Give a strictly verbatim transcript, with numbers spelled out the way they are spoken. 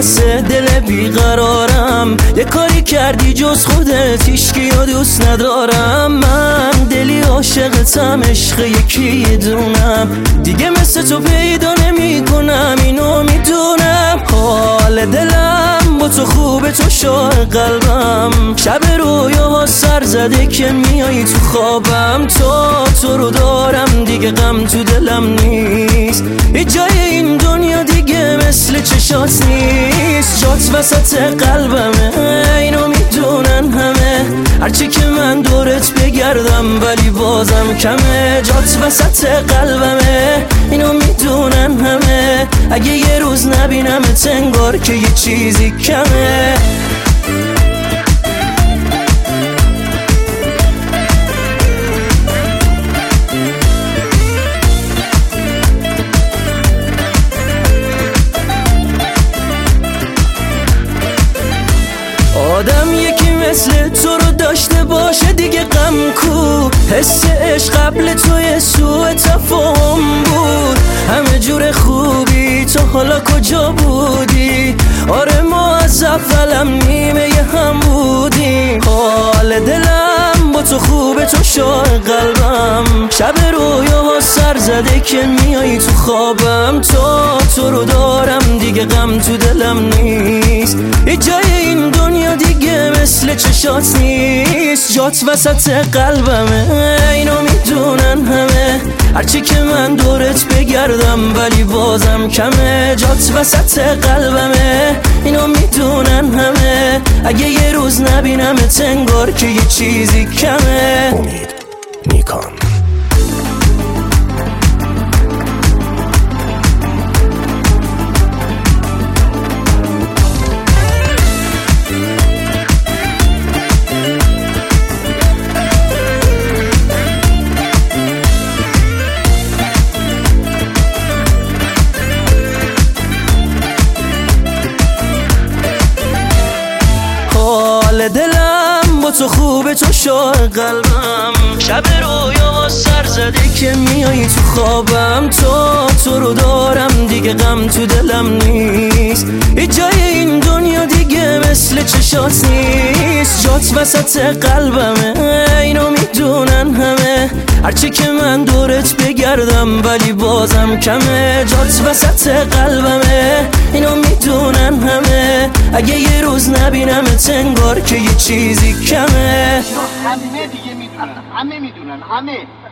واسه دل بیقرارم. یه کاری کردی جز خودت هیچکی رو دوست ندارم. من دلی عاشقتم، عشق یکی دونم، دیگه مثل تو پیدا نمی کنم، اینو میدونم. حال دلم با تو خوبه، تو شاه قلبم. شب رویاها سر زده که میایی تو خوابم. تا تو رو دارم دیگه غم تو دلم نیست. هیچ جای این دنیا دیگه مثل چشات نیست. جات وسط قلبمه، اینو میدونن همه. هرچی که من دورت بگردم ولی بازم کمه. جات وسط قلبمه، اینو میدونن همه. اگه یه روز نبینمت انگار که یه چیزی کمه. آدم یکی مثل تو رو داشته باشه دیگه غم کو. حس عشق قبل توی سوء تفاهم بود. همه جور خوبی تو حالا کجا بودی؟ آره ما از اولم نیمه هم بودیم. حال دلم با تو خوبه، تو شاه قلبم. شب رویاها سر زده که میایی تو خوابم. تا تو رو دارم دیگه غم تو دلم نیست. هیچ جای این دنیا دیگه مثل چشات نیست. جات وسط قلبمه، اینو میدونن همه. هرچی که من دورت بگردم ولی بازم کمه. جات وسط قلبمه، اینو میدونن همه. اگه یه روز نبینمت انگار که یه چیزی کمه. امید نیکان. حال دلم با تو خوبه، تو شاه قلبم. شب رویا سر زده که میایی تو خوابم. تا تو رو دارم دیگه غم تو دلم نیست. هیچ جای این دنیا دیگه مثل چشات نیست. جات وسط قلبمه، اینو میدونن همه. هرچی که من دورت بگردم ولی بازم کمه. جات وسط قلبمه، اینو میدونن همه. اگه یه روز نبینمت انگار که یه چیزی کمه. همه دیگه میدونن، همه میدونن، همه